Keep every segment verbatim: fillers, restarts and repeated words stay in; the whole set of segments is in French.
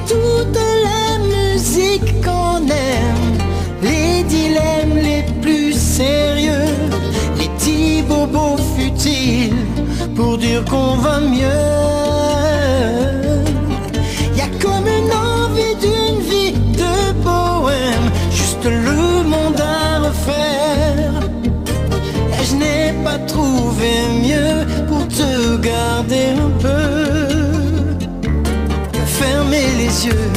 toute la musique qu'on aime, les dilemmes les plus sérieux, les petits bobos futiles pour dire qu'on va mieux. Y a comme une envie d'une vie de bohème, juste le monde à refaire. Et je n'ai pas trouvé mieux pour te garder un peu, fermer les yeux,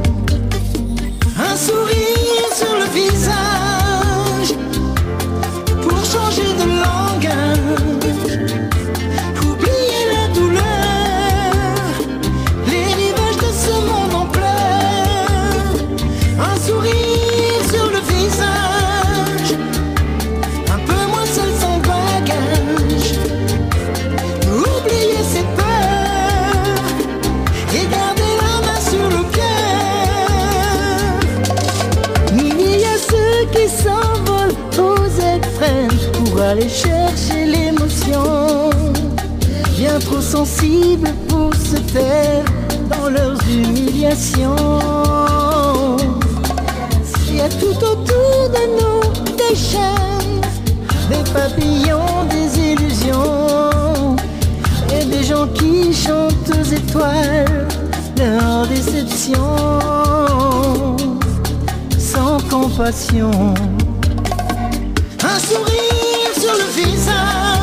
un sourire sur le visage pour changer de langage, oublier la douleur, les rivages de ce monde en pleurs, un sourire sur le visage, un peu moins seul sans bagage, oublier ses peurs et garder la main sur le cœur. Il y a ceux qui s'envolent aux extrêmes pour aller chercher l'émotion, bien trop sensibles pour se taire dans leurs humiliations. Il y a tout autour de nous des chaînes, des papillons, des illusions, et des gens qui chantent aux étoiles leur déception, sans compassion. Un sourire sur le visage,